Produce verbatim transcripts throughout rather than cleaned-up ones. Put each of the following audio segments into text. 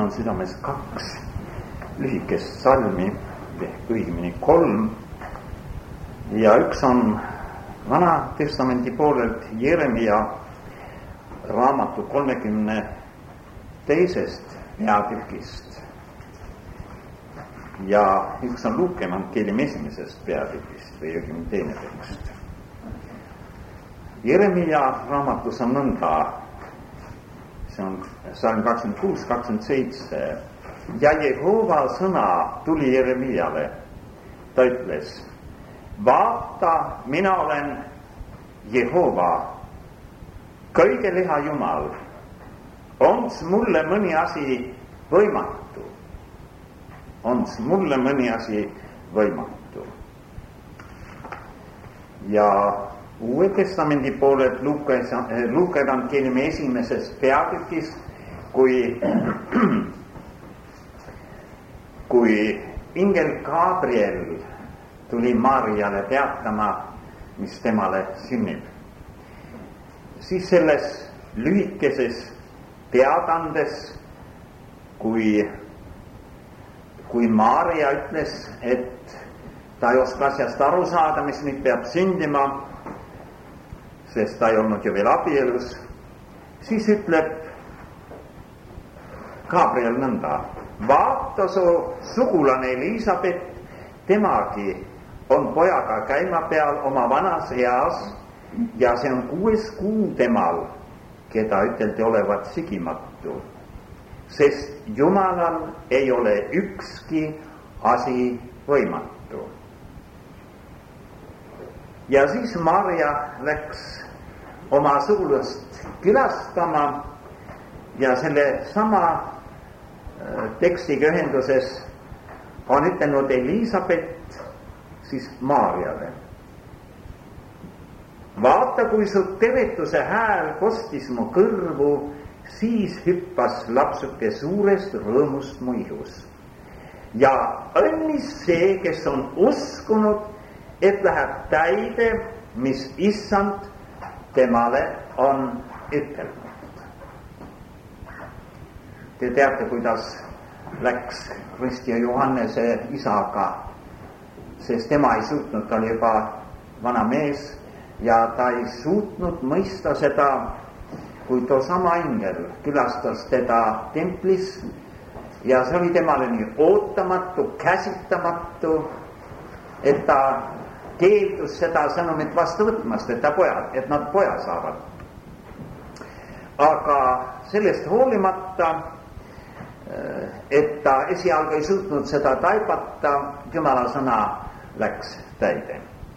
on südames kaks lühikest salmi, ehk õigemini kolm. Ja üks on Vana Testamendi poolelt Jeremia raamatu kolmekümne teisest peatükist ja üks on Luuke evangeeliumi esimesest peatükist või õigemini teine tekst. Jeremia raamatus on nõnda, see on salm kakskümmend kuus, kakskümmend seitse. Ja Jehova sõna tuli Jeremiale, ta ütles: vaata, mina olen Jehova, kõige liha Jumal. Ons mulle mõni asi võimatu. Ons mulle mõni asi võimatu. Ja Uue Testamendi poolelt Luuka, Luuka evangeeliumi esimeses peatükis, kui, kui ingel Gabriel tuli Mariale teatama, mis temale sünnib, siis selles lühikeses teadandes, kui, kui Maria ütles, et ta ei oska asjast aru saada, mis nüüd peab sündima, sest ta ei olnud ju veel abielus, siis ütleb Gabriel nõnda: vaata, su sugulane Elisabeth, temagi on pojaga käima peal oma vanas eas ja see on kuues kuu temal, keda üteldi olevat sigimatu, sest Jumalal ei ole ükski asi võimatu. Ja siis Maria läks oma sugulast külastama ja selle sama tekstiga ühenduses on ütelnud Elisabeth siis Mariale: vaata, kui su tervituse hääl kostis mu kõrvu, siis hüppas lapsuke suurest rõõmust mu ihus. Ja õnnis see, kes on uskunud, et läheb täide, mis issand temale on ütelnud. Te teate, kuidas läks Risti ja Johannese isaga, sest tema ei suutnud, ta oli juba vana mees ja ta ei suutnud mõista seda, kui too sama ingel külastas teda templis ja see oli temale nii ootamatu, käsitamatu, et ta keeldus seda sõnumit vastu võtmast, et ta poja, et nad poja saavad. Aga sellest hoolimata, et ta esialgu ei suutnud seda taibata, Jumala sõna läks täide.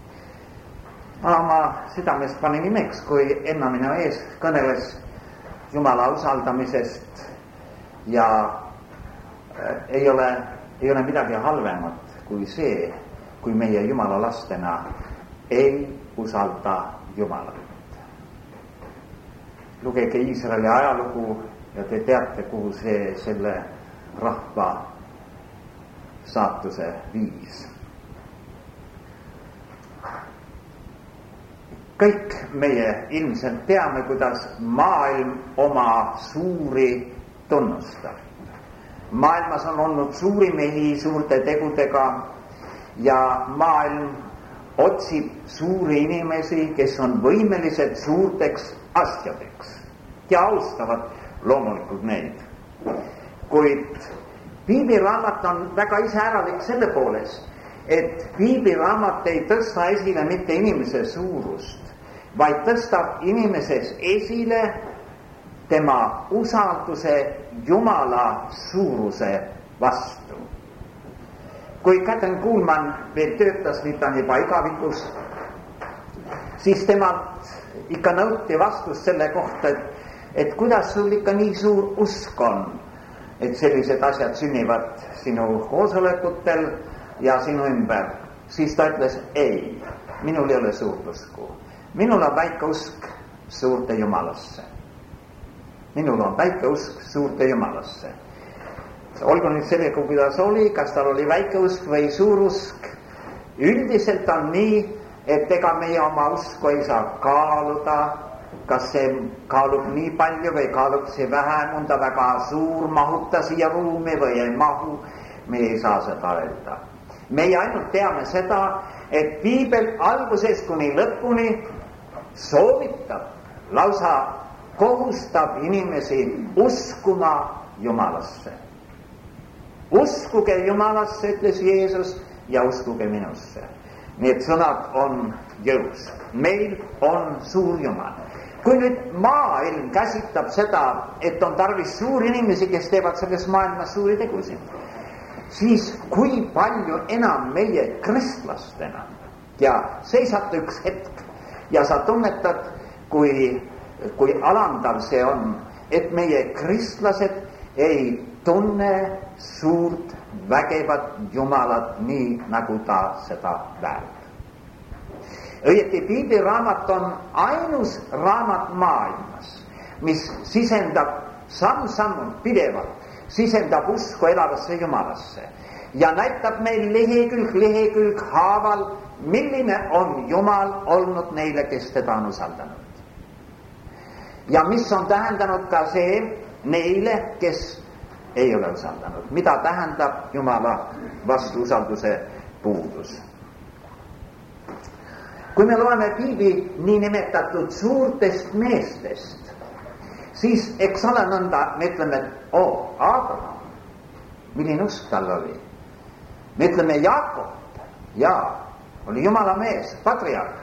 Ma südames panin imeks, kui Enna minu ees kõneles Jumala usaldamisest ja ei ole, ei ole midagi halvemat kui see, kui meie Jumala lastena ei usalda Jumalat. Lugege Iisraeli ajalugu ja te teate, kuhu see selle rahva saatuse viis. Kõik meie ilmselt teame, kuidas maailm oma suuri tunnustab. Maailmas on olnud suuri mehi suurte tegudega ja maailm otsib suuri inimesi, kes on võimelised suurteks asjadeks ja austavad loomulikult neid. Kuid piibliraamat on väga iseäralik selle poolest, et piibliraamat ei tõsta esile mitte inimese suurust, vaid tõstab inimeses esile tema usalduse Jumala suuruse vastu. Kui Katrin Kuhlmann veel töötas, nüüd on juba igavikus, siis temalt ikka nõuti vastust selle kohta, et, et kuidas sul ikka nii suur usk on, et sellised asjad sünnivad sinu koosolekutel ja sinu ümber. Siis ta ütles, ei, minul ei ole suurt usku. Minul on väike usk suurte Jumalasse. Minul on väike usk suurte Jumalasse. Olgu nüüd sellega, kuidas oli, kas tal oli väike usk või suur usk. Üldiselt on nii, et ega meie oma usku ei saa kaaluda kas see kaalub nii palju või kaalub see vähem, on ta väga suur, mahub ta siia ruumi või ei mahu, me ei saa seda öelda. Meie ainult teame seda, et piibel algusest kuni lõpuni soovitab, lausa kohustab inimesi uskuma Jumalasse. Uskuge Jumalasse, ütles Jeesus, ja uskuge minusse. Need sõnad on jõus. Meil on suur Jumal. Kui nüüd maailm käsitab seda, et on tarvis suuri inimesi, kes teevad selles maailmas suuri tegusid, siis kui palju enam meie kristlastena ja seisad üks hetk ja sa tunnetad, kui, kui alandav see on, et meie kristlased ei tunne suurt vägevat Jumalat nii, nagu ta seda väärib. Õieti piibliraamat on ainus raamat maailmas, mis sisendab samm-sammult pidevalt, sisendab usku elavasse Jumalasse ja näitab meil lehekülg lehekülg haaval, milline on Jumal olnud neile, kes teda on usaldanud. Ja mis on tähendanud ka see neile, kes ei ole usaldanud. Mida tähendab Jumala vastu usalduse puudus? Kui me loeme piibli niinimetatud suurtest meestest, siis eks ole nõnda, me ütleme, et oo, Abraham, milline usk tal oli. Me ütleme Jakob, jaa, oli Jumala mees, patriarh.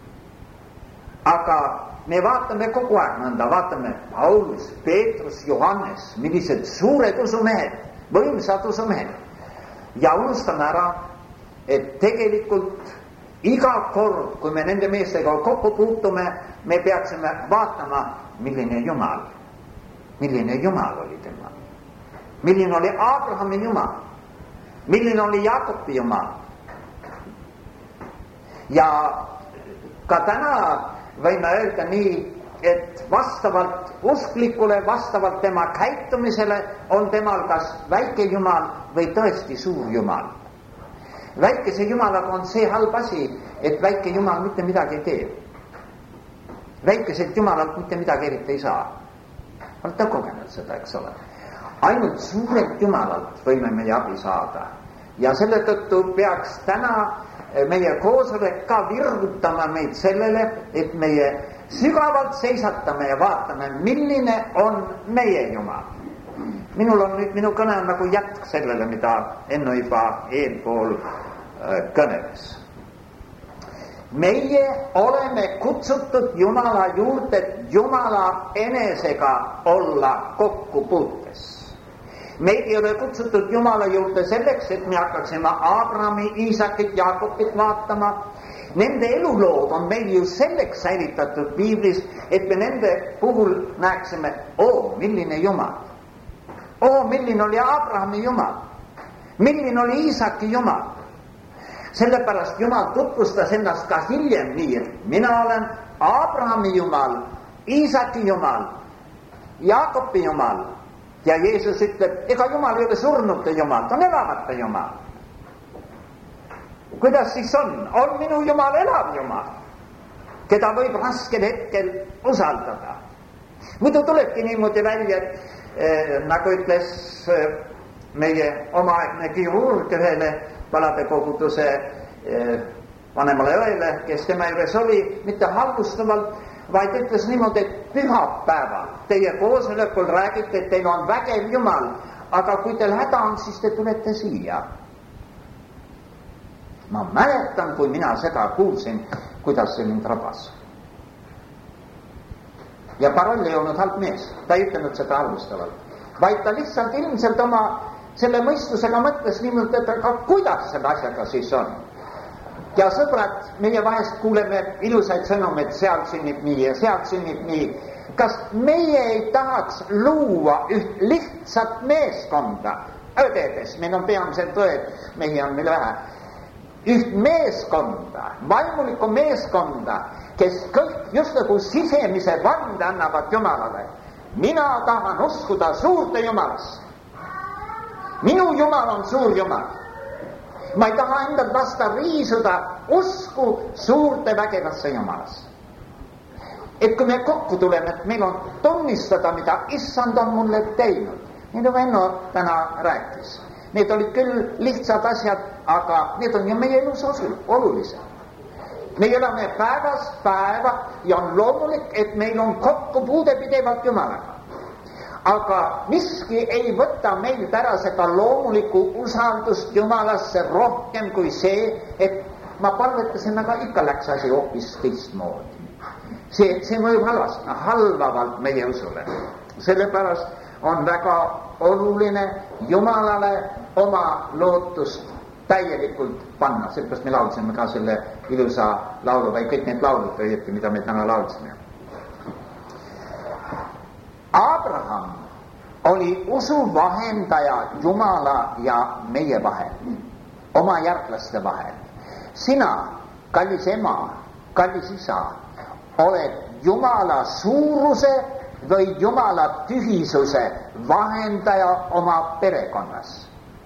Aga me vaatame kogu aeg nõnda, vaatame Paulus, Peetrus, Johannes, millised suured usumehed, võimsad usumehed. Ja unustame ära, et tegelikult iga kord, kui me nende meestega kokku puutume, me peaksime vaatama, milline Jumal, milline Jumal oli tema. Milline oli Abrahami Jumal, milline oli Jakobi Jumal. Ja ka täna võime öelda nii, et vastavalt usklikule, vastavalt tema käitumisele on temal kas väike Jumal või tõesti suur Jumal. Väikese Jumalaga on see halb asi, et väike Jumal mitte midagi ei tee. Väikeselt Jumalalt mitte midagi eriti ei saa. Olete kogenud seda, eks ole. Ainult suurelt Jumalalt võime meie abi saada. Ja selle tõttu peaks täna meie koosolek ka virgutama meid sellele, et meie sügavalt seisatame ja vaatame, milline on meie Jumal. Minul on nüüd, minu kõne on nagu jätk sellele, mida Enno juba eelpool kõneles. Meie oleme kutsutud Jumala juurde, Jumala enesega olla kokkupuutes. Meid ei ole kutsutud Jumala juurde selleks, et me hakkaksime Abrahami, Iisakit, Jaakobit vaatama. Nende elulood on meil ju selleks säilitatud piiblis, et me nende puhul näeksime, oo, milline Jumal. Oo, milline oli Abrahami Jumal. Milline oli Iisaki Jumal. Sellepärast Jumal tutvustas ennast ka hiljem nii, et mina olen Abrahami Jumal, Iisaki Jumal, Jaakobi Jumal. Ja Jeesus ütleb, ega Jumal ei ole surnute Jumal, ta on elavate Jumal. Kuidas siis on? On minu Jumal elav Jumal, keda võib raskel hetkel usaldada. Muidu tulebki niimoodi välja, et eh, nagu ütles eh, meie omaaegne kirurg ühele paladekoguduse eh, vanemale õele, kes tema juures oli, mitte halvustavalt, vaid ütles niimoodi, et pühapäeval teie koosolekul räägite, et teil on vägev Jumal, aga kui teil häda on, siis te tulete siia. Ma mäletan, kui mina seda kuulsin, kuidas see mind rabas. Ja Parol ei olnud halb mees, ta ei ütelnud seda halvustavalt, vaid ta lihtsalt ilmselt oma selle mõistusega mõtles niimoodi, et aga kuidas selle asjaga siis on. Ja sõbrad, meie vahest kuuleme ilusaid sõnumeid, seal sünnib nii ja seal sünnib nii. Kas meie ei tahaks luua üht lihtsat meeskonda õdedes, meil on peamiselt õed, mehi on meil vähe, üht meeskonda, vaimulikku meeskonda, kes kõik just nagu sisemise vande annavad Jumalale. Mina tahan uskuda suurde Jumalasse. Minu Jumal on suur Jumal. Ma ei taha endal lasta riisuda usku suurte vägevasse Jumalasse. et kui me kokku tuleme, et meil on tunnistada, mida issand on mulle teinud. Nii nagu Enno täna rääkis. Need olid küll lihtsad asjad, aga need on ju meie elus olulised. Me elame päevast päeva ja on loomulik, et meil on kokkupuude pidevalt Jumalaga. Aga miski ei võta meilt ära seda loomulikku usaldust Jumalasse rohkem kui see, et ma palvetasin, aga ikka läks asi hoopis teistmoodi. See, see mõjub halvast, halvavalt meie usule. Sellepärast on väga oluline Jumalale oma lootust täielikult panna. Sellepärast me laulsime ka selle ilusa laulu või kõik need laulud õieti, mida me täna laulsime. Abraham oli usu vahendaja Jumala ja meie vahel, oma järglaste vahel. Sina, kallis ema, kallis isa, oled Jumala suuruse või Jumala tühisuse vahendaja oma perekonnas.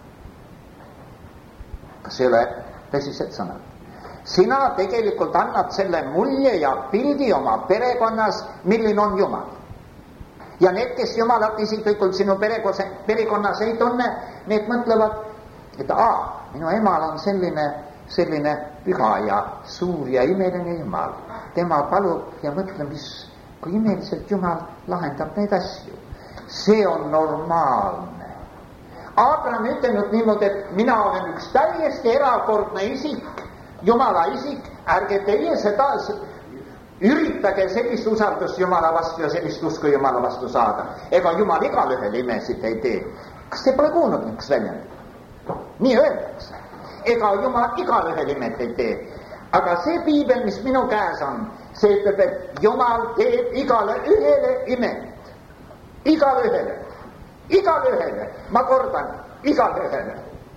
Kas ei ole tõsised sõnad? Sina tegelikult annad selle mulje ja pildi oma perekonnas, milline on Jumal. Ja need, kes Jumalat isiklikult sinu perekonnas ei tunne, need mõtlevad, et aa, minu emal on selline, selline püha ja suur ja imeline Jumal. Tema palub ja mõtle, mis, kui imeliselt Jumal lahendab neid asju. See on normaalne. Abraham ütelnud niimoodi, et mina olen üks täiesti erakordne isik, Jumala isik, ärge teie seda üritage sellist usaldust Jumala vastu ja sellist usku Jumala vastu saada. Ega Jumal igal ühel imesid ei tee. Kas te pole kuulnud niks väljend? Nii öeldakse. Ega Jumal igal ühel imet ei tee. Aga see piibel, mis minu käes on, see ütleb, et Jumal teeb igale ühele imet. Igale ühele. Igale ühele. Ma kordan, igale ühele.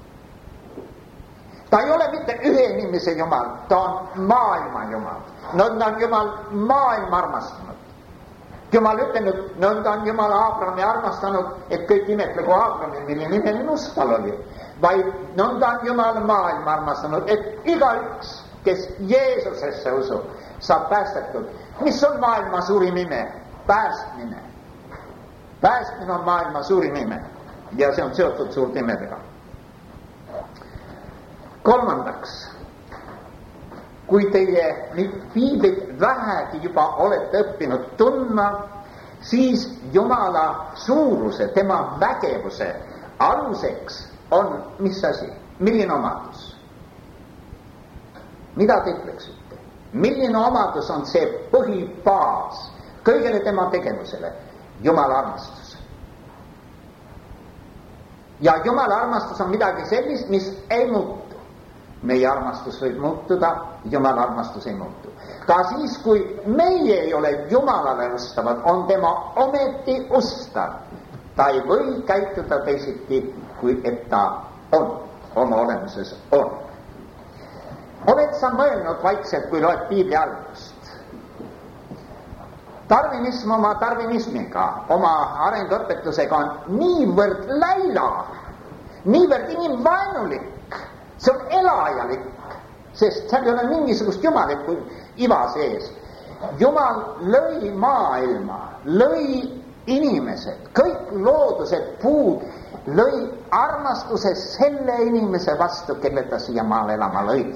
Ta ei ole mitte ühe inimese Jumal, ta on maailma Jumal. Nõnda on Jumal maailma armastanud. Jumal ütelnud, nõnda on Jumal Abrahami armastanud, et kõik imetlegu Abrahami, mille nimeline usk tal oli. Vaid nõnda on Jumal maailma armastanud, et igaüks, kes Jeesusesse usub, saab päästetud. Mis on maailma suurim ime? Päästmine. Päästmine on maailma suurim ime. Ja see on seotud suurt imedega. Kolmandaks, kui teie piiblit vähegi juba olete õppinud tundma, siis Jumala suuruse, tema vägevuse aluseks on mis asi? Milline omadus? Mida te ütleksite? Milline omadus on see põhibaas kõigele tema tegevusele? Jumala armastus. Ja Jumala armastus on midagi sellist, mis ei muutu. Meie armastus võib muutuda, Jumala armastus ei muutu. Ka siis, kui meie ei ole Jumalale ustavad, on tema ometi ustav. Ta ei või käituda teisiti, kui et ta on, oma olemuses on. Oled sa mõelnud vaikselt, kui loed piibli algust? Darwinism oma darwinismiga, oma arenguõpetusega on niivõrd läila, niivõrd inimvaenulik. See on elajalik, sest seal ei ole mingisugust jumalikku iva sees. Jumal lõi maailma, lõi inimesed, kõik loodused, puud, lõi armastuse selle inimese vastu, kelle ta siia maal elama lõi.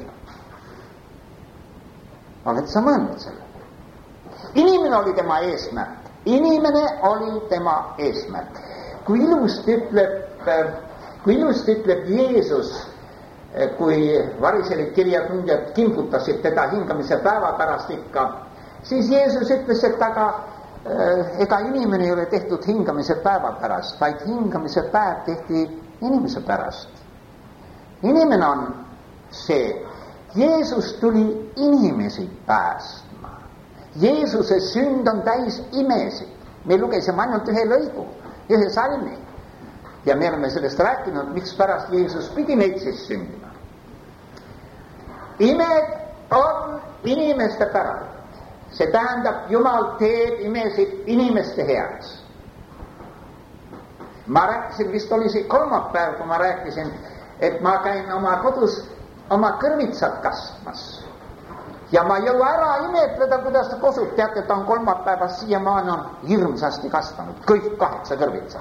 Oled sa mõelnud selle? Inimene oli tema eesmärk. Inimene oli tema eesmärk. Kui ilusti ütleb, kui ilusti ütleb Jeesus, kui variselid kirjatundjad kimbutasid teda hingamise päeva pärast ikka, siis Jeesus ütles, et aga ega inimene ei ole tehtud hingamise päeva pärast, vaid hingamise päev tehti inimese pärast. Inimene on see. Jeesus tuli inimesi päästma. Jeesuse sünd on täis imesid. Me lugesime ainult ühe lõigu, ühe salmi. Ja me oleme sellest rääkinud, miks pärast Jeesus pidi neid siis sündima. Imed on inimeste päralt. See tähendab, Jumal teeb imesid inimeste heaks. Ma rääkisin, vist oli see kolmapäev, kui ma rääkisin, et ma käin oma kodus oma kõrvitsad kastmas. Ja ma ei jõua ära imetleda, kuidas ta kosub, teate, ta on kolmapäevast siiamaani on hirmsasti kasvanud, kõik kaheksa kõrvitsa.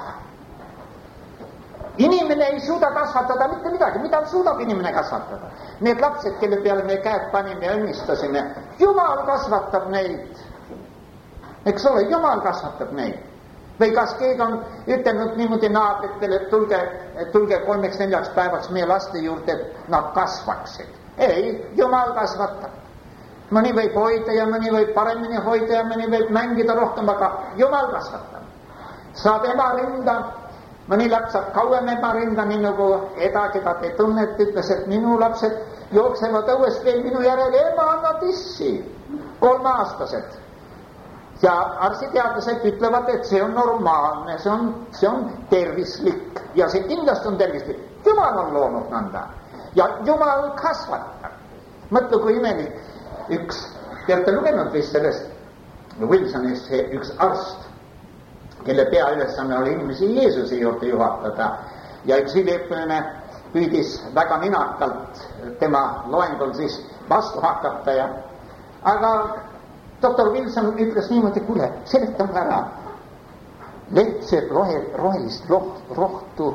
Inimene ei suuda kasvatada mitte midagi, mida suudab inimene kasvatada. Need lapsed, kelle peale me käed panime ja õnnistasime, Jumal kasvatab neid. Eks ole, Jumal kasvatab neid. Või kas keegi on ütelnud niimoodi naabritele, et tulge, tulge kolmeks neljaks päevaks meie laste juurde, et nad kasvaksid. Ei, Jumal kasvatab. Mõni võib hoida ja mõni võib paremini hoida ja mõni võib mängida rohkem, aga Jumal kasvatab. Saab ema rinda, mõni laps saab kauem ema rinda, nii nagu eda, keda te tunnete, ütles, et minu lapsed jooksevad õuest veel minu järele, ema anna tissi, kolmeaastased. Ja arstiteadlased ütlevad, et see on normaalne, see on, see on tervislik ja see kindlasti on tervislik. Jumal on loonud nõnda ja Jumal kasvatab. Mõtle, kui imelik. Üks, te olete lugenud vist sellest Wilsonist, see üks arst, kelle peaülesanne oli inimesi Jeesuse juurde juhatada ja üks üliõpilane püüdis väga ninakalt tema loengul siis vastu hakata ja aga doktor Wilson ütles niimoodi, kuule, seletab ära. Leht sööb rohe, rohelist roht, rohtu,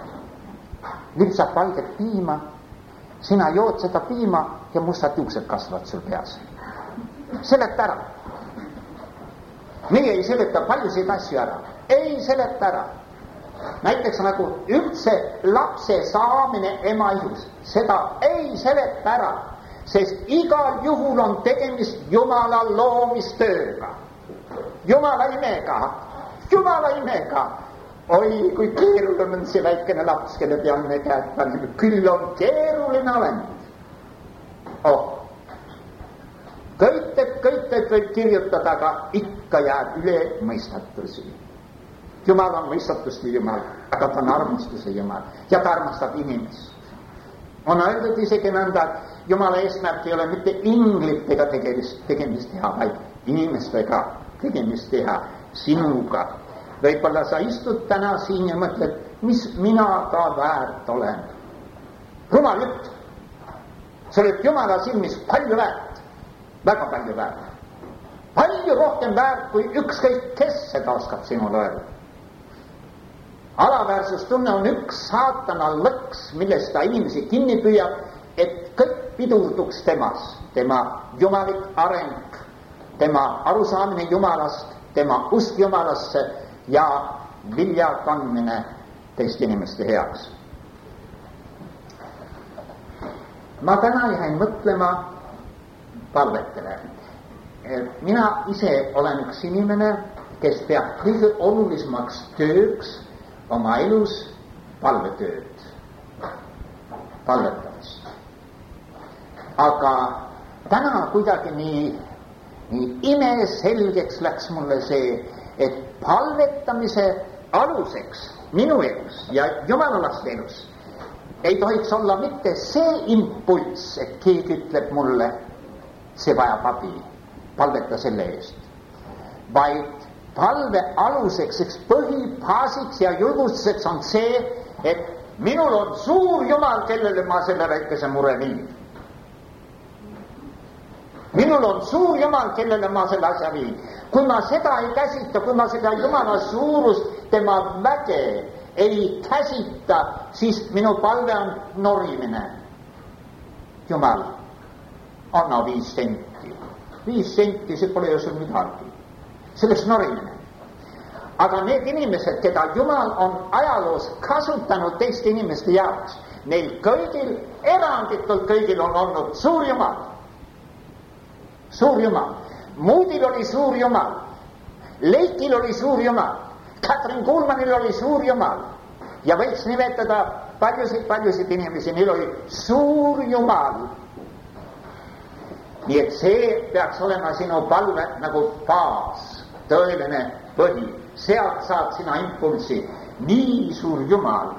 lipsab valget piima, sina jood seda piima ja mustad juuksed kasvavad sul peas. Seleta ära. Meie ei seleta paljusid asju ära. Ei seleta ära. Näiteks nagu üldse lapse saamine ema ihus. Seda ei seleta ära. Sest igal juhul on tegemist Jumala loomistööga. Jumala imega. Jumala imega. Oi, kui keeruline on see väikene laps, kelle peal me käed panime. Küll on keeruline olend. Oh. Kõited, kõited võib kirjutada, aga ikka jääb üle mõistatusi. Jumal on mõistatuste Jumal, aga ta on armastuse Jumal ja ta armastab inimest. On öeldud isegi nõnda, et Jumala eesmärk ei ole mitte inglitega tegemist, tegemist teha, vaid inimestega tegemist teha, sinuga. Võib-olla sa istud täna siin ja mõtled, mis mina ka väärt olen. Rumal jutt. Sa oled Jumala silmis palju väärt. Väga palju väärt. Palju rohkem väärt, kui ükskõik kes seda oskab sinule öelda. Alaväärsustunne on üks saatana lõks, millest ta inimesi kinni püüab, et kõik pidurduks temas. Tema jumalik areng, tema arusaamine Jumalast, tema usk Jumalasse ja vilja kandmine teiste inimeste heaks. Ma täna jäin mõtlema palvetele. Mina ise olen üks inimene, kes peab kõige olulisemaks tööks oma elus palvetööd, palvetamist. Aga täna kuidagi nii, nii imeselgeks läks mulle see, et palvetamise aluseks minu elus ja jumalalaste elus ei tohiks olla mitte see impulss, et keegi ütleb mulle, see vajab abi, palveta selle eest, vaid palve aluseks, eks põhibaasiks ja julgustuseks on see, et minul on suur Jumal, kellele ma selle väikese mure viin. Minul on suur Jumal, kellele ma selle asja viin. Kui ma seda ei käsita, kui ma seda Jumala suurust, tema väge ei käsita, siis minu palve on norimine. Jumal, anna viis senti. Viis senti, see pole ju sul midagi. Sellest norimine. Aga need inimesed, keda Jumal on ajaloos kasutanud teiste inimeste jaoks, neil kõigil, eranditult kõigil on olnud suur Jumal. Suur Jumal. Moodil oli suur Jumal. Leikil oli suur Jumal. Katrin Kuhlmanil oli suur Jumal. Ja võiks nimetada paljusid, paljusid inimesi, neil oli suur Jumal. Nii et see peaks olema sinu palve nagu baas, tõeline põhi. Sealt saad sina impulsi. Nii suur Jumal.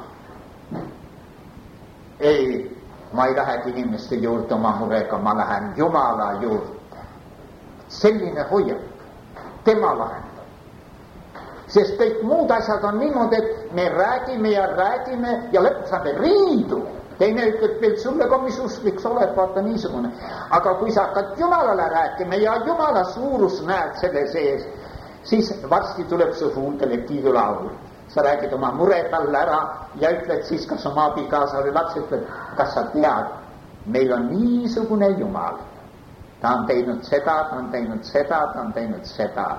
Ei, ma ei lähegi inimeste juurde oma murega, ma lähen Jumala juurde. Selline hoiak, tema lahendab. Sest kõik muud asjad on niimoodi, et me räägime ja räägime ja lõpuks saame riidu. teine ütleb veel, sulle ka mis usklik sa oled, vaata niisugune. Aga kui sa hakkad Jumalale rääkima ja Jumala suurus näed selle sees, siis varsti tuleb su huultele kiidulaul. Sa räägid oma mure talle ära ja ütled siis, kas oma abikaasa või laps ütled, kas sa tead, meil on niisugune Jumal. Ta on teinud seda, ta on teinud seda, ta on teinud seda.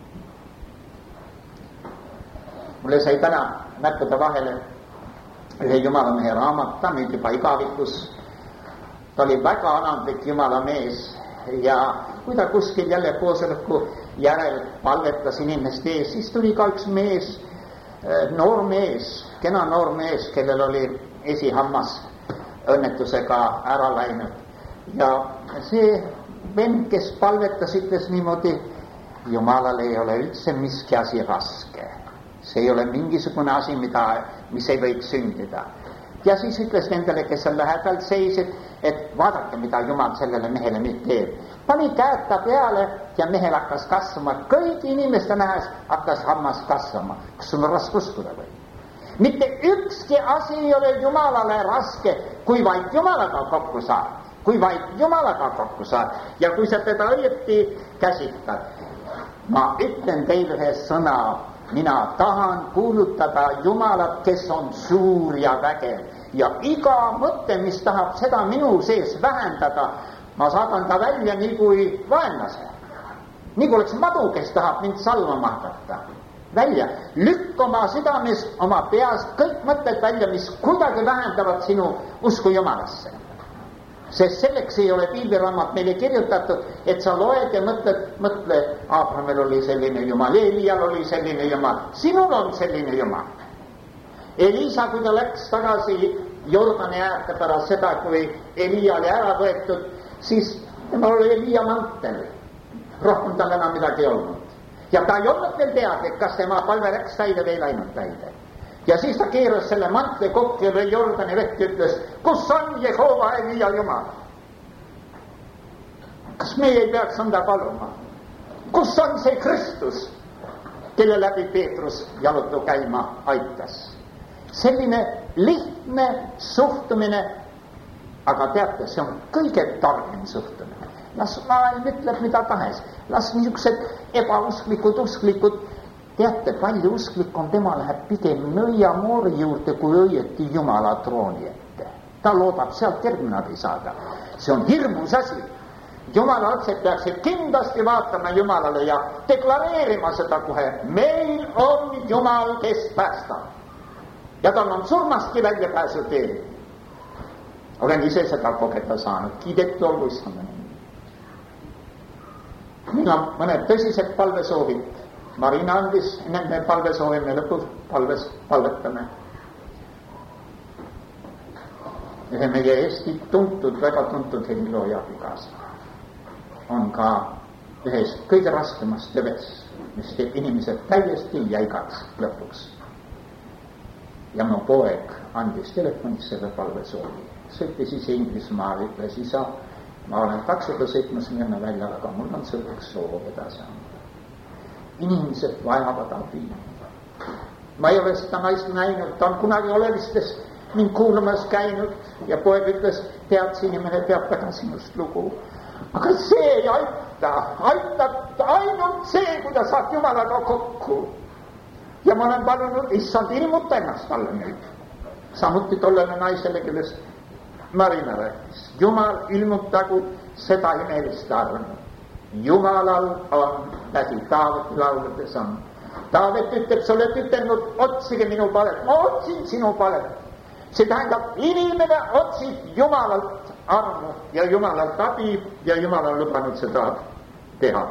Mulle sai täna märkada vahele ühe jumalamehe raamat, ta nüüd juba igavikus. Ta oli väga anandlik jumalamees ja kui ta kuskil jälle koosoleku järel palvetas inimeste ees, siis tuli ka üks mees, noor mees, kena noor mees, kellel oli esihammas õnnetusega ära läinud. Ja see vend, kes palvetas, ütles niimoodi, Jumalal ei ole üldse miski asi raske. See ei ole mingisugune asi, mida, mis ei võiks sündida. Ja siis ütles nendele, kes seal lähedal seisid, et vaadake, mida Jumal sellele mehele nüüd teeb. Pani käed ta peale ja mehel hakkas kasvama. Kõigi inimeste nähes hakkas hammas kasvama. Kas sul on raske uskuda või? Mitte ükski asi ei ole Jumalale raske, kui vaid Jumalaga kokku saad. Kui vaid Jumalaga kokku saad ja kui sa teda õieti käsitled. Ma ütlen teile ühe sõna. Mina tahan kuulutada Jumalat, kes on suur ja vägev. Ja iga mõte, mis tahab seda minu sees vähendada, ma saadan ta välja nii kui vaenlase. Nii kui oleks madu, kes tahab mind salvama hakata. Välja. Lükk oma südames, oma peast kõik mõtted välja, mis kuidagi vähendavad sinu usku Jumalasse. Sest selleks ei ole piibliraamat meile kirjutatud, et sa loed ja mõtled, mõtle, Abrahamil oli selline Jumal, Elial oli selline Jumal, sinul on selline Jumal. Elisa, kui ta läks tagasi Jordani äärde pärast seda, kui Elia oli ära võetud, siis tema oli Elia mantel. Rohkem tal enam midagi ei olnud. Ja ta ei olnud veel teadlik, kas tema palve läks täide või ei läinud täide. Ja siis ta keeras selle mantle kokku ja lõi Jordani vett ja ütles, kus on Jehova Elia Jumal? Kas meie ei peaks anda paluma? Kus on see Kristus, kelle läbi Peetrus jalutu käima aitas? Selline lihtne suhtumine, aga teate, see on kõige targem suhtumine. Las maailm ütleb mida tahes, las niisugused ebausklikud, usklikud. Teate, palju usklik on, tema läheb pigem nõiamoori juurde, kui õieti Jumala trooni ette. Ta loodab sealt järgmine saada. See on hirmus asi. Jumala lapsed peaksid kindlasti vaatama Jumalale ja deklareerima seda kohe. Meil on Jumal, kes päästab. Ja tal on surmastki välja pääsu teel. Olen ise seda kogeda saanud. Kiidetu olgu issand. Meil on mõned tõsised palvesoovid. Marina andis, nende palvesoovime lõpus palves palvetame. Ühe meie Eesti tuntud, väga tuntud helilooja abikaasa on ka ühes kõige raskemast töves, mis teeb inimesed täiesti jäigaks lõpuks. Ja mu poeg andis telefonis selle palvesoovi. Sõitis ise Inglismaal, ütles isa, ma olen taksoga sõitmas minna välja, aga mul on sõlluks soov edasi anda. Inimesed vajavad abi. Ma ei ole seda naist näinud, ta on kunagi olevistes mind kuulamas käinud ja poeg ütles, tead, see inimene peab väga sinust lugu. Aga see ei aita, aitab ainult see, kui ta saab Jumalaga kokku. Ja ma olen palunud, issand, ilmuta ennast talle nüüd. Samuti tollele naisele, kellest Marina rääkis. Jumal, ilmutagu seda imelist arvanud. Jumalal on läbi Taaveti lauludes on. Taavet ütleb, sa oled ütelnud, otsige minu palet. Ma otsin sinu palet. See tähendab, inimene otsib Jumalalt armu ja Jumalalt abi ja Jumal on lubanud seda teha.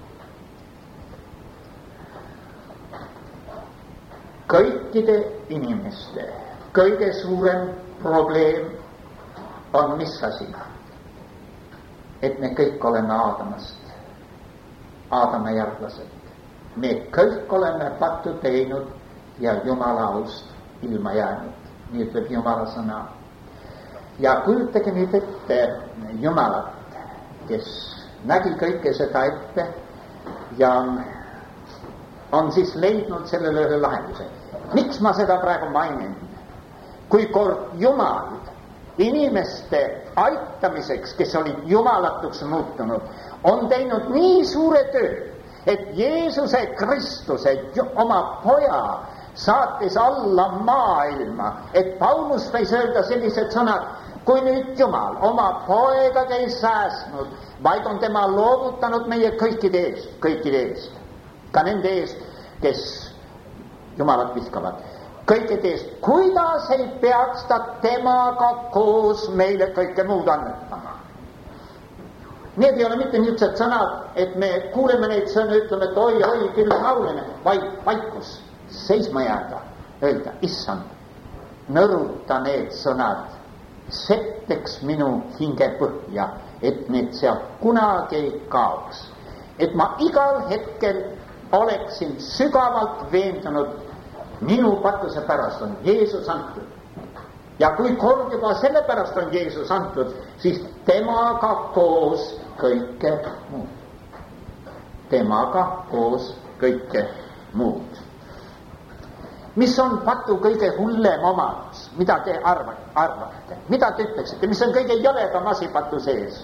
Kõikide inimeste kõige suurem probleem on mis asi? Et me kõik oleme Aadamast. Aadama järglased. Me kõik oleme pattu teinud ja Jumala aust ilma jäänud. Nii ütleb Jumala sõna. Ja kujutage nüüd ette Jumalat, kes nägi kõike seda ette ja on siis leidnud sellele ühe lahenduse. Miks ma seda praegu mainin? Kui kord Jumal inimeste aitamiseks, kes olid jumalatuks muutunud, on teinud nii suure töö, et Jeesuse Kristuse oma poja saatis alla maailma, et Paulus võis öelda sellised sõnad, kui nüüd Jumal oma poegagi ei säästnud, vaid on tema loovutanud meie kõikide eest, kõikide eest, ka nende eest, kes Jumalat vihkavad, kõikide eest, kuidas ei peaks ta temaga koos meile kõike muud annetama. Need ei ole mitte niisugused sõnad, et me kuuleme neid sõnu, ütleme, et oi, oi, küll lauleme, vaid vaikus, seisma jääda, öelda, issand, nõruta need sõnad, setteks minu hinge põhja, et need sealt kunagi ei kaoks. Et ma igal hetkel oleksin sügavalt veendunud, minu patuse pärast on Jeesus antud. Ja kui kord juba selle pärast on Jeesus antud, siis temaga koos kõike muud. Temaga koos kõike muud. Mis on patu kõige hullem omadus? Mida te arvate? arvate? Mida te ütleksite? Mis on kõige jõledam asi patu sees?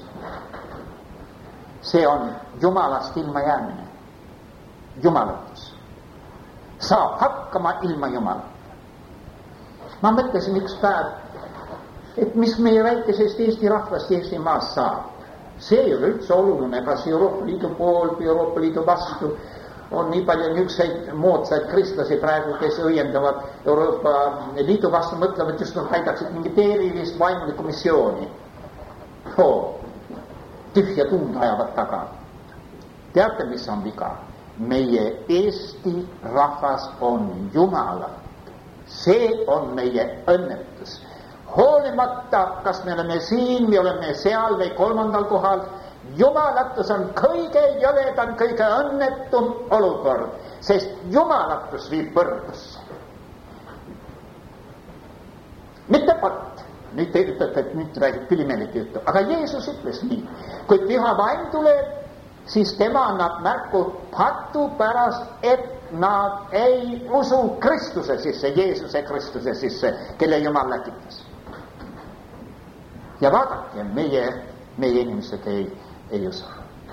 See on Jumalast ilma jäämine. Jumalatus. Saab hakkama ilma Jumalata. Ma mõtlesin üks päev, et mis meie väikesest Eesti rahvast Eesti maas saab. See ei ole üldse oluline, kas Euroopa Liidu pool või Euroopa Liidu vastu. On nii palju niisuguseid moodsaid kristlasi praegu, kes õiendavad Euroopa Liidu vastu, mõtlevad just nad täidaksid mingit erilist vaimulikku missiooni. Oh, tühja tuund ajavad taga. Teate, mis on viga? Meie Eesti rahvas on Jumala. See on meie õnnetus. Hoolimata, kas me oleme siin, me oleme seal või kolmandal kohal, Jumalatus on kõige jõledam, kõige õnnetum olukord, sest Jumalatus viib põrgusse. Mitte pat. Nüüd te ütlete, et nüüd räägib külimeelike juttu. Aga Jeesus ütles nii. Kui püha vaim tuleb, siis tema annab märku patu pärast, et nad ei usu Kristuse sisse, Jeesuse Kristuse sisse, kelle Jumal läkitas. Ja vaadake, meie, meie inimesed ei, ei usu.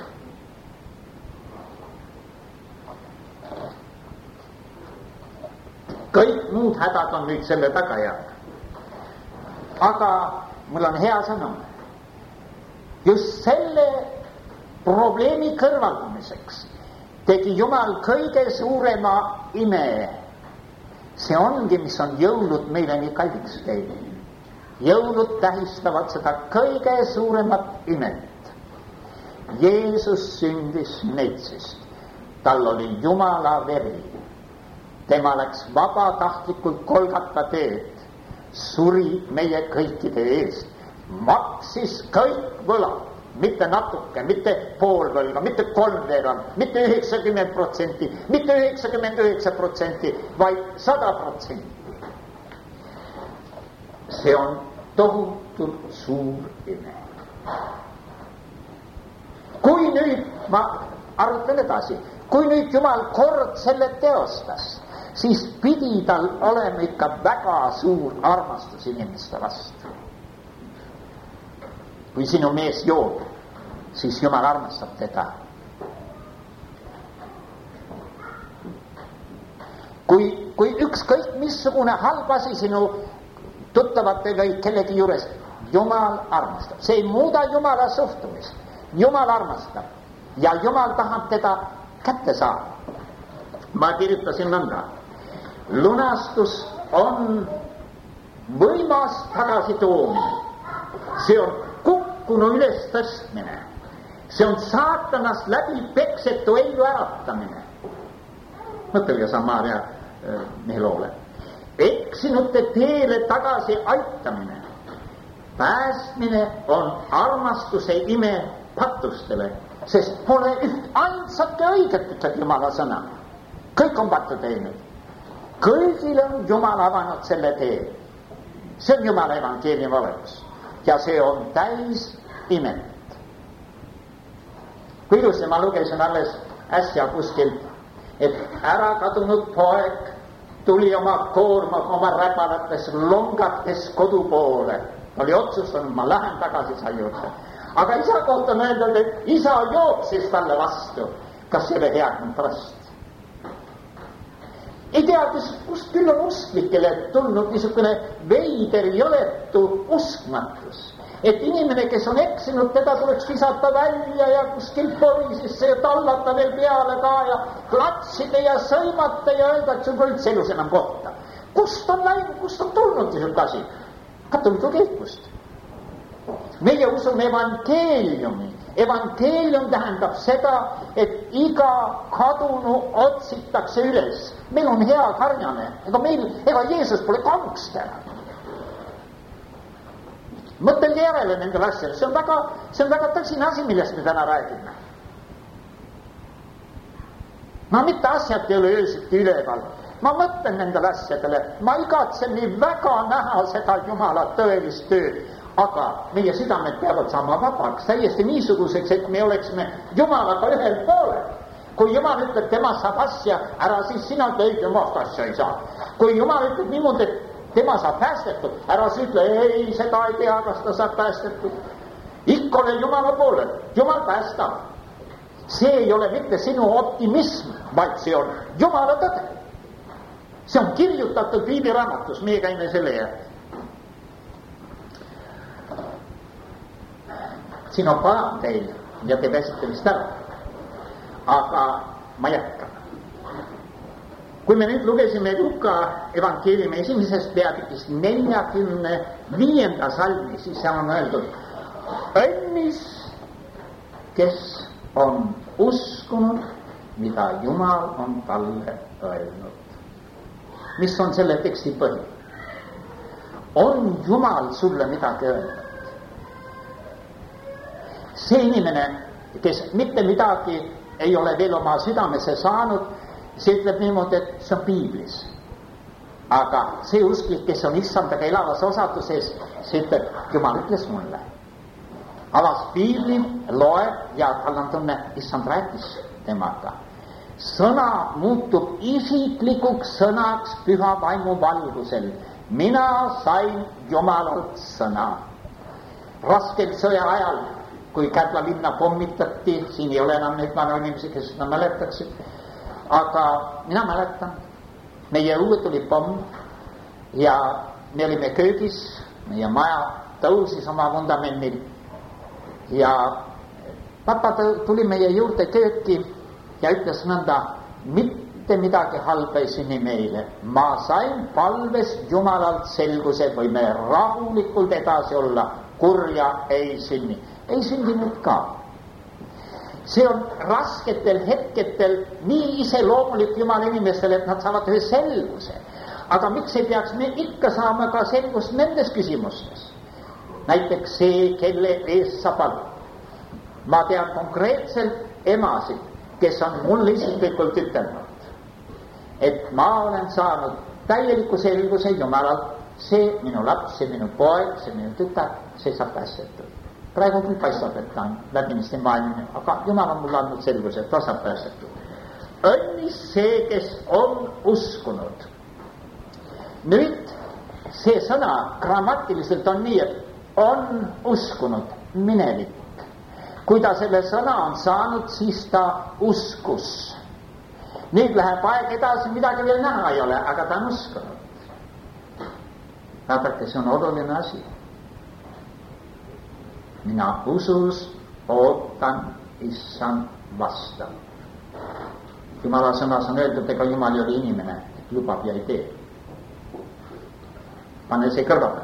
Kõik muud hädad on nüüd selle tagajärg. Aga mul on hea sõnum. Just selle probleemi kõrvaldamiseks tegi Jumal kõige suurema ime. See ongi, mis on jõulud meile nii kalliks teinud. Jõulud tähistavad seda kõige suuremat imet. Jeesus sündis neitsist. Tal oli Jumala veri. Tema läks vabatahtlikult Golgata teed. Suri meie kõikide eest. Maksis kõik võlad. Mitte natuke, mitte pool võlga, mitte kolmveerand, mitte üheksakümmend protsenti, mitte üheksakümmend üheksa protsenti, vaid sada protsenti. See on tohutult suur ime. Kui nüüd, ma arutan edasi, kui nüüd Jumal kord selle teostas, siis pidi tal olema ikka väga suur armastus inimeste vastu. Kui sinu mees joob, siis Jumal armastab teda. Kui, kui ükskõik missugune halb asi sinu tuttavate või kellegi juures, Jumal armastab. See ei muuda Jumala suhtumist. Jumal armastab ja Jumal tahab teda kätte saada. Ma kirjutasin nõnda. Lunastus on võimas tagasitoomine. See on kukkunu üles tõstmine. See on saatanast läbi peksetu ellu äratamine. Mõtelge Samaria äh, meheloole. Eksinute teele tagasi aitamine. Päästmine on armastuse ime patustele, sest pole üht ainsatki õiget, ütleb Jumala sõna. Kõik on pattu teinud. Kõigile on Jumal avanud selle tee. See on Jumala evangeeliumi olemus. Ja see on täis imet. Kui ilusti ma lugesin alles äsja kuskilt, et ära kadunud poeg tuli oma koorma, oma räpalates longates kodu poole. ta oli otsustanud, ma lähen tagasi isa juurde. Aga isa kohta on öeldud, et isa jooksis talle vastu. Kas see oli hea kontrast? Ei tea, kust küll on usklikele tulnud niisugune veider jõletu uskmatus. Et inimene, kes on eksinud, teda tuleks visata välja ja kuskil porisisse ja tallata veel peale ka ja klatsida ja sõimata ja öelda, et sul pole üldse elus enam kohta. Kust on läinud, kust on tulnud niisugune asi? Katoliku kirikust. Meie usume evangeeliumi. Evangeelium tähendab seda, et iga kadunu otsitakse üles. Meil on hea karjane, ega meil, ega Jeesus pole gangster. Mõtelge järele nendel asjal, see on väga, see on väga tõsine asi, millest me täna räägime. Ma mitte asjad ei ole öösiti üleval, ma mõtlen nendel asjadele, ma igatsen nii väga näha seda Jumala tõelist tööd, aga meie südamed peavad saama vabaks, täiesti niisuguseks, et me oleksime Jumalaga ühel poolel. Kui Jumal ütleb, tema saab asja ära, siis sina teid Jumalast asja ei saa. Kui Jumal ütleb niimoodi, et tema saab päästetud, ära sa ütle, ei, seda ei tea, kas ta saab päästetud. Ikka ole Jumala poolel, Jumal päästab. See ei ole mitte sinu optimism, vaid see on Jumala tõde. See on kirjutatud Piibliraamatus, meie käime selle järgi. Siin on palam teil ja te pääsite vist ära. Aga ma jätkan. Kui me nüüd lugesime Luka evangeeliumi esimesest peatükist neljakümne viienda salmi, siis seal on öeldud, õnnis, kes on uskunud, mida Jumal on talle öelnud. Mis on selle teksti põhi? On Jumal sulle midagi öelnud? See inimene, kes mitte midagi ei ole veel oma südamesse saanud, see ütleb niimoodi, et see on Piiblis. Aga see usklik, kes on issandaga elavas osatuses, see ütleb, Jumal ütles mulle. Avas Piibli, loeb ja tal on tunne, issand rääkis temaga. Sõna muutub isiklikuks sõnaks püha vaimu valgusel. Mina sain Jumalalt sõna. Raskel sõja ajal, kui Kärdla linna pommitati, siin ei ole enam neid vana inimesi, kes seda mäletaksid. Aga mina mäletan, meie õue tuli pomm ja me olime köögis, meie maja tõusis oma vundamendil ja papa tuli meie juurde kööki ja ütles nõnda, mitte midagi halba ei sünni meile. Ma sain palvest Jumalalt selguse, võime rahulikult edasi olla, kurja ei sünni. Ei sündinud ka. See on rasketel hetketel nii iseloomulik Jumala inimestele, et nad saavad ühe selguse. Aga miks ei peaks me ikka saama ka selgust nendes küsimustes? Näiteks see, kelle ees sa palud. Ma tean konkreetselt emasid, kes on mulle isiklikult ütelnud, et ma olen saanud täieliku selguse Jumalalt, see minu laps, see minu poeg, see minu tütar, see saab päästetud. Praegu küll paistab, et ta on läbinisti maailmine, aga Jumal on mulle andnud selguse, et ta saab päästetud. Õnnis see, kes on uskunud. Nüüd see sõna grammatiliselt on nii, et on uskunud, minevik. Kui ta selle sõna on saanud, siis ta uskus. Nüüd läheb aeg edasi, midagi veel näha ei ole, aga ta on uskunud. Vaadake, see on oluline asi. Mina usus ootan issand vastab. Jumala sõnas on öeldud, ega Jumal ei ole inimene, et lubab ja ei tee. Pane see kõrvale.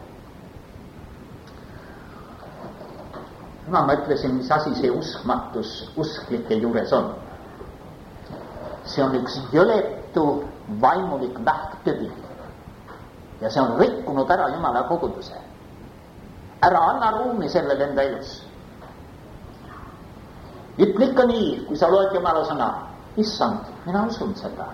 Ma mõtlesin, mis asi see uskmatus usklike juures on. See on üks jõletu vaimulik vähktõbi. Ja see on rikkunud ära Jumala koguduse. Ära anna ruumi sellele enda elus. Ütle ikka nii, kui sa loed Jumala sõna, issand, mina usun seda.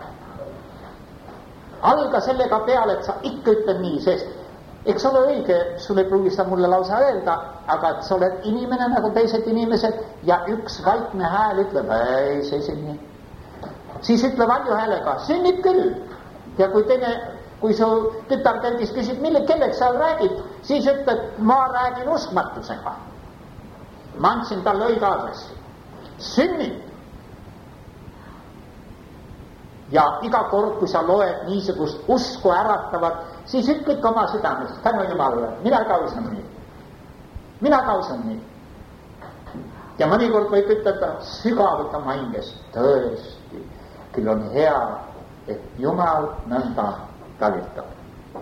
Alga sellega peale, et sa ikka ütled nii, sest eks ole õige, sul ei pruugi seda mulle lausa öelda, aga et sa oled inimene nagu teised inimesed ja üks vaikne hääl ütleb, ei, see sünnib. Siis ütle valju häälega, sünnib küll. Ja kui teine kui su tütar käis, küsib, mille, kelleks sa räägid, siis ütled, ma räägin uskmatusega. Ma andsin talle õige aadressi. Sünnib. Ja iga kord, kui sa loed niisugust usku äratavat, siis ütled oma südames, tänu Jumalale, mina ka usun nii. Mina ka usun nii. Ja mõnikord võib ütelda sügavalt oma hinges, tõesti, küll on hea, et Jumal nõnda talitab.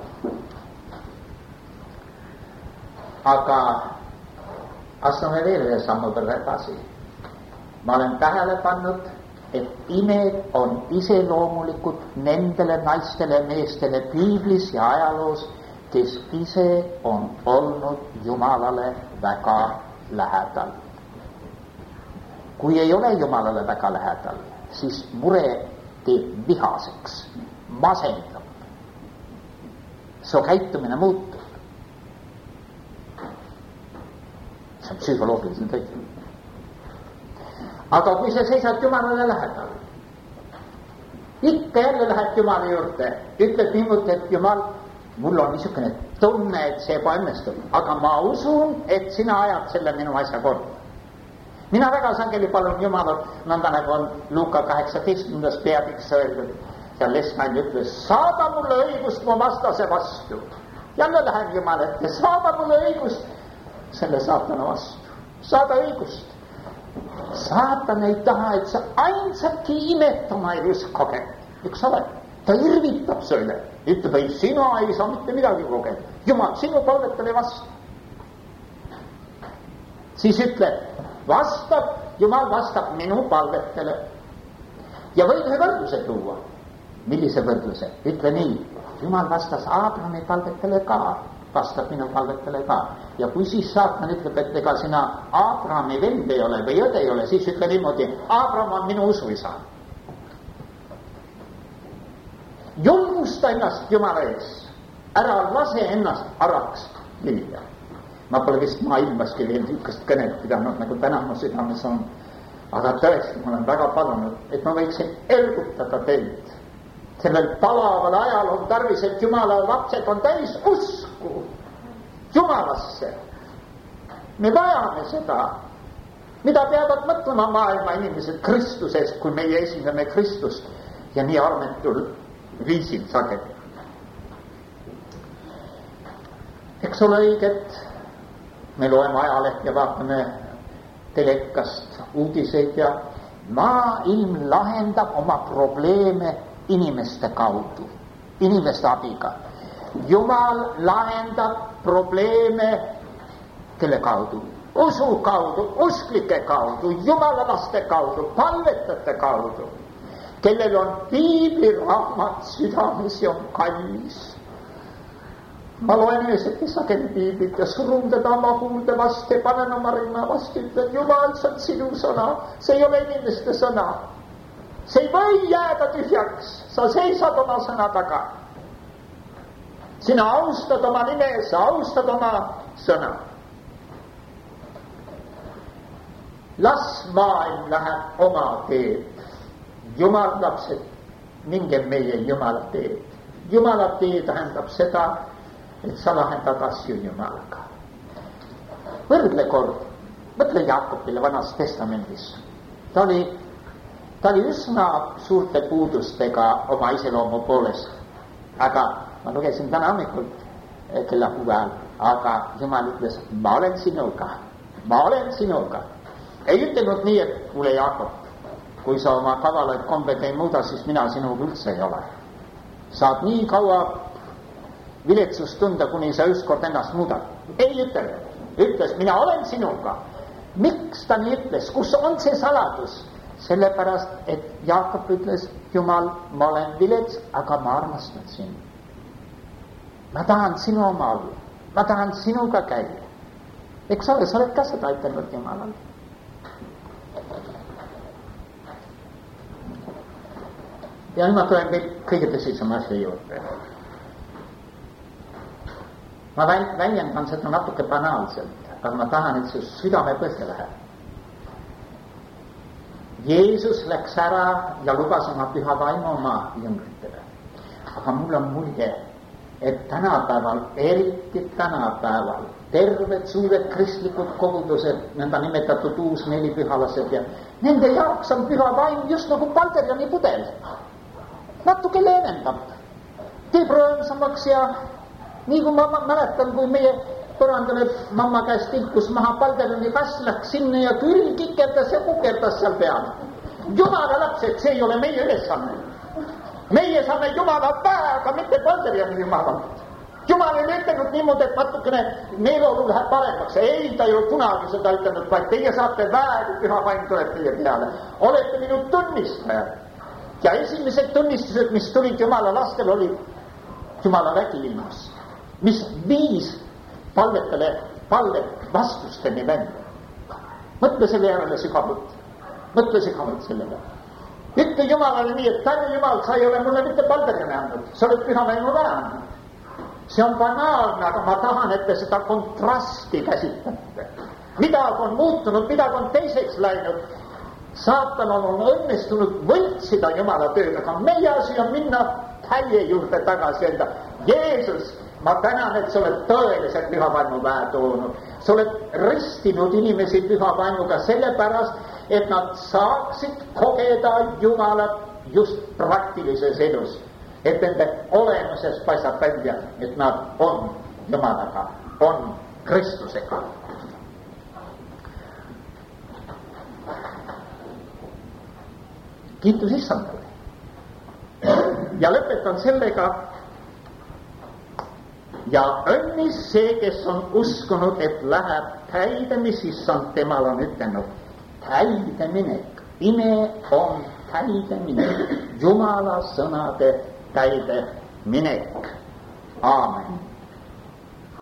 Aga astume veel ühe sammu peale edasi. Ma olen tähele pannud, et imed on iseloomulikud nendele naistele, meestele piiblis ja ajaloos, kes ise on olnud Jumalale väga lähedal. Kui ei ole Jumalale väga lähedal, siis mure teeb vihaseks, masendab. Su käitumine muutub. See on psühholoogiliselt õige. Aga kui sa seisad Jumalale lähedal, ikka jälle lähed Jumala juurde, ütled niimoodi, et Jumal, mul on niisugune tunne, et see ebaõnnestub, aga ma usun, et sina ajad selle minu asja korda. Mina väga sageli palun Jumalat, nõnda nagu on Luuka kaheksateistkümnendas peatükis öeldud, ja Lesnail ütles, saada mulle õigust mu vastase vastu. Jälle lähen Jumal ette, saada mulle õigust selle saatana vastu. Saada õigust. Saatan ei taha, et sa ainsatki imet oma elus kogenud. Üks ole, ta irvitab sööle, ütleb, ei, sina ei saa mitte midagi kogenud. Jumal, sinu palvetele vastu. Siis ütleb, vastab, Jumal vastab minu palvetele. Ja võib ühe võrdluse tuua. Millise võrdluse? Ütle nii, Jumal vastas Aabrami palvetele ka, vastab minu palvetele ka. Ja kui siis saatan ütleb, et ega sina Aabrami vend ei ole või õde ei ole, siis ütle niimoodi, Aabram on minu usuisa. Julgusta ennast Jumala ees, ära lase ennast araks lüüa. Ma pole vist maailmaski veel niisugust kõnet pidanud, nagu täna mu südames on. Aga tõesti, ma olen väga palunud, et ma võiksin ergutada teid. Sellel palaval ajal on tarvis, et Jumala lapsed on täis usku Jumalasse. Me vajame seda, mida peavad mõtlema maailma inimesed Kristusest, kui meie esineme Kristust ja nii armetul viisil sageli. Eks ole õiget, me loeme ajaleht ja vaatame telekast uudiseid ja maailm lahendab oma probleeme inimeste kaudu, inimeste abiga. Jumal lahendab probleeme kelle kaudu? Usu kaudu, usklike kaudu, jumalalaste kaudu, palvetajate kaudu, kellel on piibliraamat südames ja on kallis. Ma loen ööseti sageli piiblit ja surun teda oma huulde vastu ja panen oma rinna vastu, ütlen, Jumal, see on sinu sõna, see ei ole inimeste sõna. See ei või jääda tühjaks, sa seisad oma sõna taga. Sina austad oma nime, sa austad oma sõna. Las maailm läheb oma teed. Jumal lapsed, minge meie Jumala teed. Jumala tee tähendab seda, et sa lahendad asju Jumalaga. Võrdle kord, mõtle Jaakobile Vanas Testamendis. Ta oli, ta oli üsna suurte puudustega oma iseloomu poolest. Aga ma lugesin täna hommikul kella kuue ajal, aga Jumal ütles, ma olen sinuga, ma olen sinuga. Ei ütelnud nii, et kuule Jaakob, kui sa oma kavalaid kombed ei muuda, siis mina sinuga üldse ei ole. Saad nii kaua viletsust tunda, kuni sa ükskord ennast muudad. Ei ütelnud, ütles, mina olen sinuga. Miks ta nii ütles, kus on see saladus? Sellepärast, et Jaakop ütles, Jumal, ma olen vilets, aga ma armastan sind. Ma tahan sinu oma olla, ma tahan sinuga käia. Eks ole, sa oled ka seda ütelnud Jumalale. Ja nüüd ma tulen veel kõige tõsisema asja juurde. Ma väljendan seda natuke banaalselt, aga ma tahan, et see südame põhja läheb. Jeesus läks ära ja lubas oma püha vaimu oma jüngritele. Aga mul on mulje, et tänapäeval, eriti tänapäeval, terved suured kristlikud kogudused, nõnda nimetatud uusnelipühalased ja nende jaoks on püha vaim just nagu Balderjani pudel. Natuke leevendab, teeb rõõmsamaks ja nii kui ma mäletan, kui meie põrandale mamma käest tilkus maha Balderjani kass, läks sinna ja küll kikerdas ja kukerdas seal peal. Jumala lapsed, see ei ole meie ülesanne. Meie saame Jumala päeva, mitte Balderjani Jumala. Jumal ei ütelnud niimoodi, et natukene meeleolu läheb paremaks. Ei, ta ei ole kunagi seda ütelnud, vaid teie saate väegu, püha vaim tuleb teie peale. Olete minu tunnistajad. Ja esimesed tunnistused, mis tulid Jumala lastel, oli Jumala vägiilmas, mis viis palvetele, palvet vastusteni venda. Mõtle selle järele sügavalt. Mõtle sügavalt sellele. Ütle Jumalale nii, et tänu Jumal, sa ei ole mulle mitte Balderjani andnud, sa oled püha vaimu ära andnud. See on banaalne, aga ma tahan, et te seda kontrasti käsitlete. Midagi on muutunud, midagi on teiseks läinud. Saatan on õnnestunud võltsida Jumala tööd, aga meie asi on minna täie juurde tagasi enda. Jeesus, ma tänan, et sa oled tõeliselt püha vaimu väe toonud. Sa oled ristinud inimesi püha vaimuga sellepärast, et nad saaksid kogeda Jumalat just praktilises elus. Et nende olemuses paistab välja, et nad on Jumalaga, on Kristusega. Kiitus Issandale. Ja lõpetan sellega. Ja õnnis see, kes on uskunud, et läheb täide, mis Issand temal on ütelnud. Täide minek. Ime on täide minek. Jumala sõnade täide minek. Aamen.